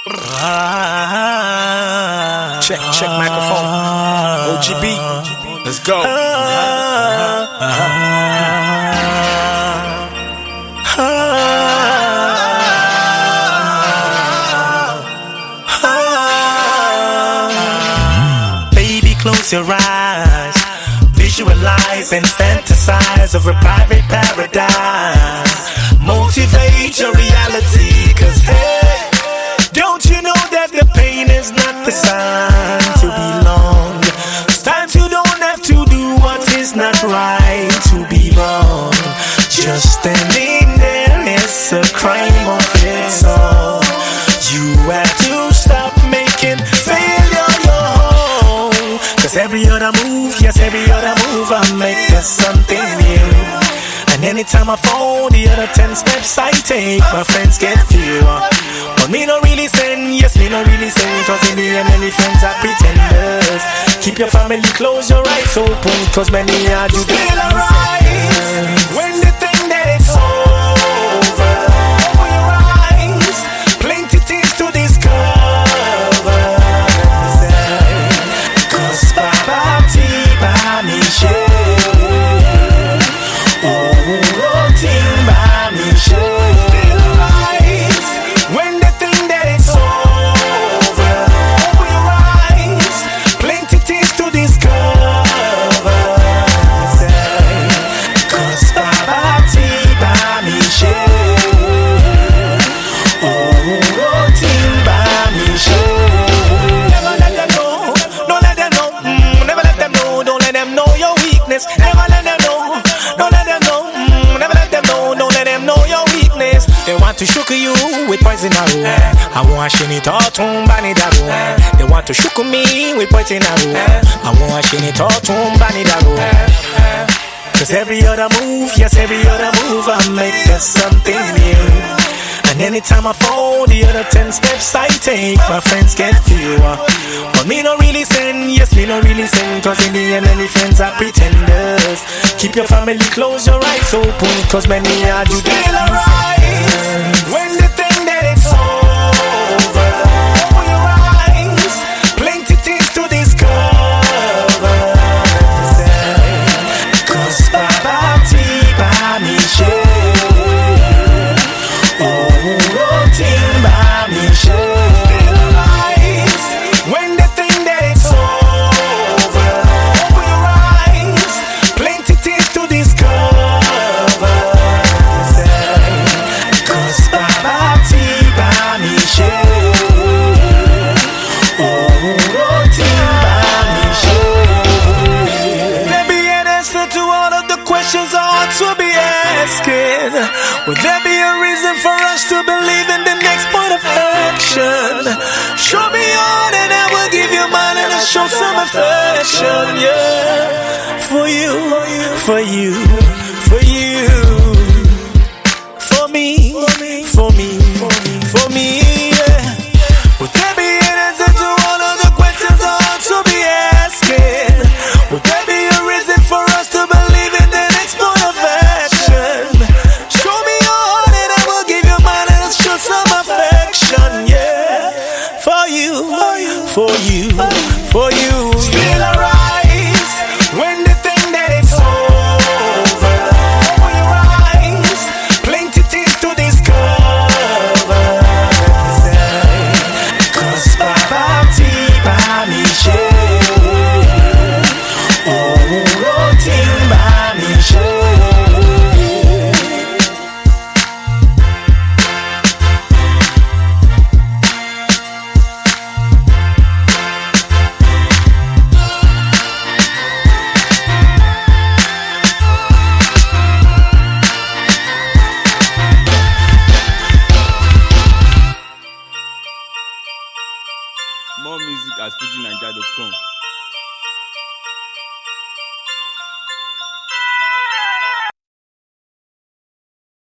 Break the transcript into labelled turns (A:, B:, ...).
A: Check microphone. OGB. Let's go.
B: Baby, close your eyes. Visualize and fantasize of a private paradise. Motivate your reality, 'cause hey, don't you know that the pain is not designed to be long? Sometimes you don't have to do what is not right to be wrong. Just standing there is a crime of its own. You have to stop making failure your home, 'cause every other move, yes, every other move I make, there's something new. And anytime I fall, the other 10 steps I take, my friends get fewer. But me no really send, yes, me no really send, 'cause in the end, any friends are pretenders. Keep your family close, your eyes open, 'cause many are you still arise. When they think that it's over, open your eyes, plenty things to discover. 'Cause Baba T, Baba Michelle. Never let them know, don't let them know. Never let them know, don't let them know your weakness. They want to shook you with poison arrow. I want shiny thought on Bani Dago. They want to shook me with poison arrow. I want shiny thought on Bani Dago. 'Cause every other move, yes, every other move I make, there's something new. And anytime I fall, the other 10 steps I take, my friends get fewer. But me no really send, yes, me no really send, 'cause in the end, any friends are pretenders. Keep your family close, your eyes open, 'cause many are you still arise. When they think that it's over, open your eyes, plenty things to discover. 'Cause Baba T, Baba Michelle. To be asking, would there be a reason for us to believe in the next point of action? Show me on and I will give you mine, and I'll show some affection, yeah. For you, for you, for you, for me, for me, for me, yeah. Would there be an answer to all of the questions I ought to be asking? Would there be a reason for us to believe in the next point of action? Show me your heart and I will give you mine, and I'll show some affection, yeah. For you, for you, for you. Still arise when they think that it's over. Open your eyes, plenty things to discover. 'Cause Baba T, Baba Michelle.
C: More music at FujiNiger.com.